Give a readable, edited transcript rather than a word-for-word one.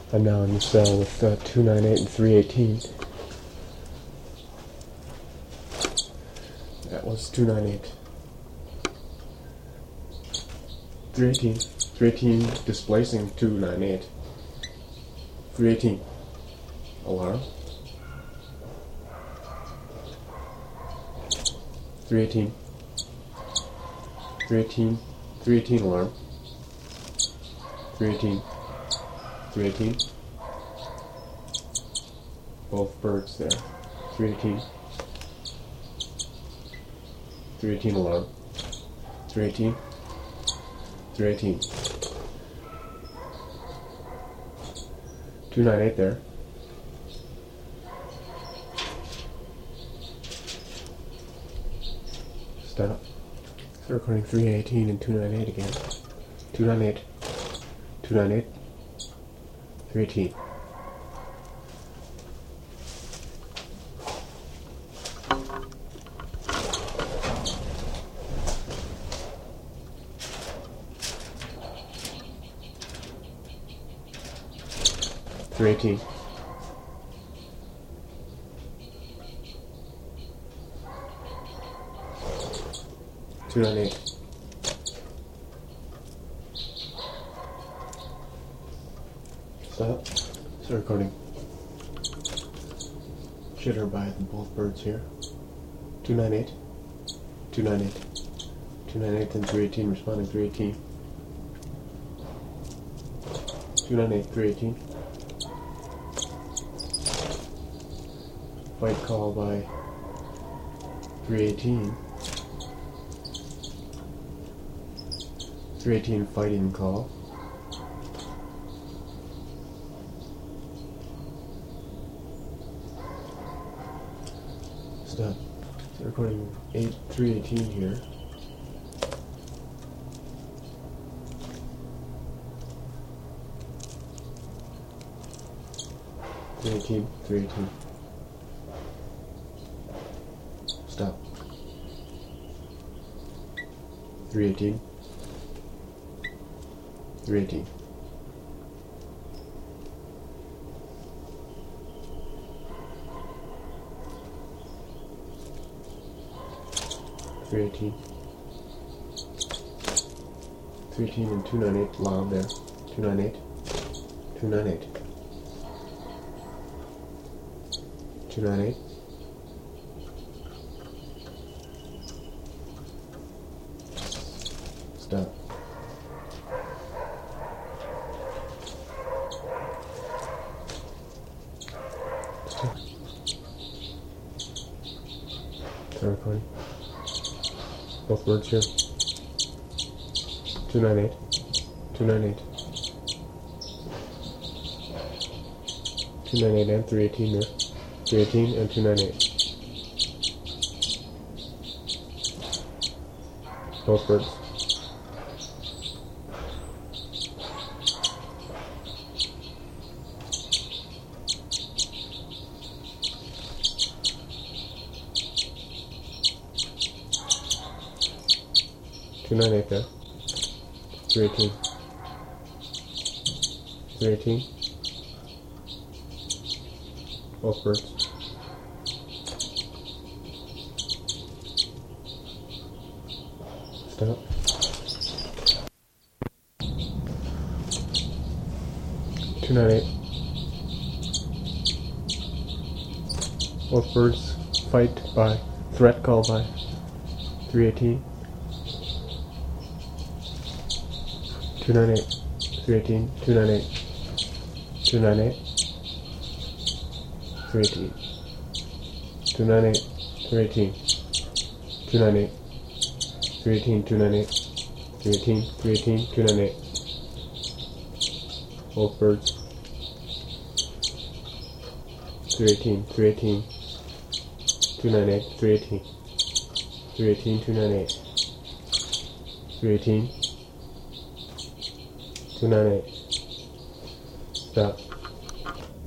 I'm now in the cell with 298 and 318. That was 298. 318. 318 displacing 298. 318. Alarm. 318. 318. 318 alarm. 318. 318. Both birds there. 318. 318 alarm. 318. 318. 298 there. Stop. So recording 318 and 298 again. 298. 298. 318. Three 18. Two 98. Stop. Start recording. Shitter by both birds here. 298. 298. 298 and 318 responding 318. 298 318. Fight call by 318. 318 fighting call. Stop. So recording 318 here. Three 318. Stop. 318. 318. Three 18. 318 and 298 loud there. 298. 298. 298. Stop. Stop. Start recording. Both words here. 298. 298. 298 and 318 there. 318 and 298. Both birds. Two 98 there. 318. 318. Both birds. Stop. 298. Both birds fight by threat call by 318. 298. 318. 298. 298. 318. 298. 318. 298. 318. 298. 318. 318. 298. Both birds. 318. 318. 298. 318. 318. 298. 318. 298. Stop.